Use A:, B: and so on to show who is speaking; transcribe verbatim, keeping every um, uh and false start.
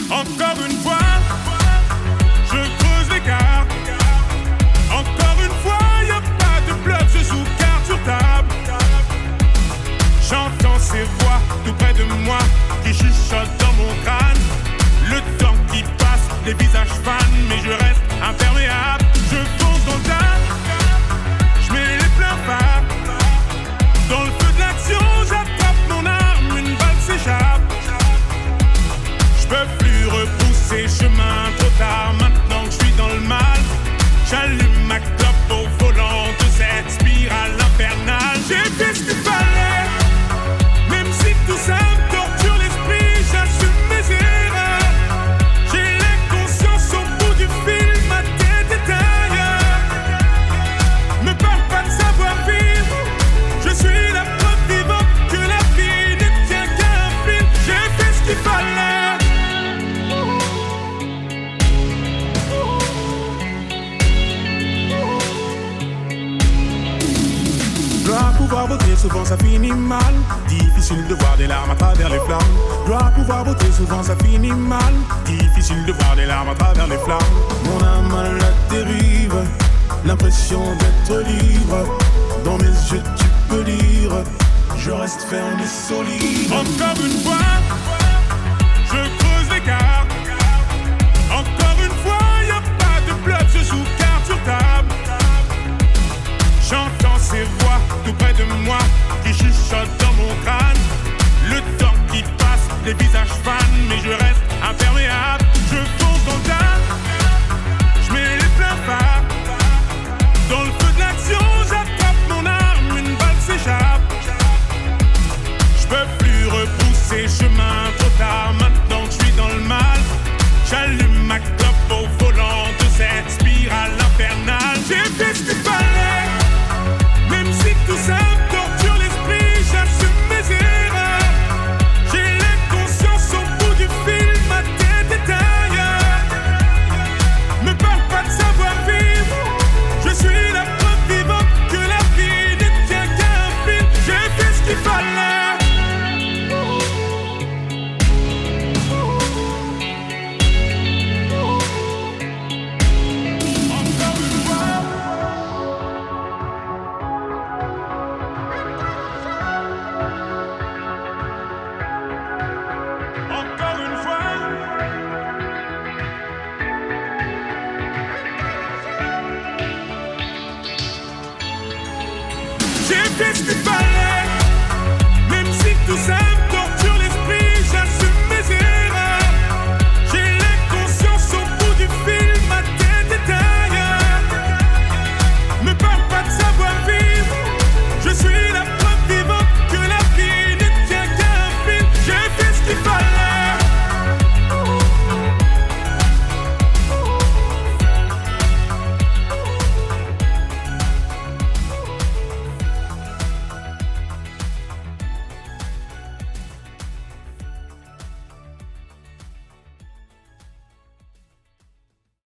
A: Encore une fois, je creuse l'écart. Encore une fois, y a pas de bluff, je joue carte sur table. J'entends ces voix tout près de moi qui chuchotent dans mon crâne. Le temps qui passe, les visages fans, mais je reste imperméable. Je fonce dans le tas, je mets les pleins phares. Dans le feu de l'action, j'attrape mon arme, une balle s'échappe. Je peux plus repousser chemin, trop tard maintenant que je suis dans le mal. J'allume ma clope au volant de cette spirale infernale. J'ai fait ce qu'il fallait, même si tout ça me torture l'esprit, j'assume mes erreurs. J'ai l'inconscience au bout du fil, ma tête est ailleurs. Me parle pas de savoir vivre, je suis la preuve vivante que la vie ne tient qu'à un fil. J'ai fait ce qu'il fallait. Dois pouvoir voter, souvent ça finit mal. Difficile de voir des larmes à travers les flammes. Dois pouvoir voter, souvent ça finit mal. Difficile de voir des larmes à travers les flammes. Mon âme à la dérive, l'impression d'être libre. Dans mes yeux tu peux lire, je reste ferme et solide. Encore une fois, je creuse l'écart. Encore une fois, y a pas de bluff, je joue carte sur table. J'entends ces voix tout près de moi qui chuchotent dans mon crâne. Le temps qui passe, les visages fans, mais je reste imperméable. Je fonce dans le tas, je mets les pleins phares. Dans le feu de l'action, j'attrape mon arme, une balle s'échappe. Je peux plus repousser chemin, trop tard maintenant que je suis dans le mal. J'allume ma clope au volant de cette spirale infernale. J'ai fait ce qu'il fallait, même si tout ça me torture l'esprit, j'assume mes erreurs. J'ai l'inconscience au bout du fil, ma tête est ailleurs. Me parle pas de savoir vivre, je suis la preuve vivante que la vie ne tient qu'à un fil. J'ai fait ce qu'il fallait. J'ai fait ce qu'il fallait.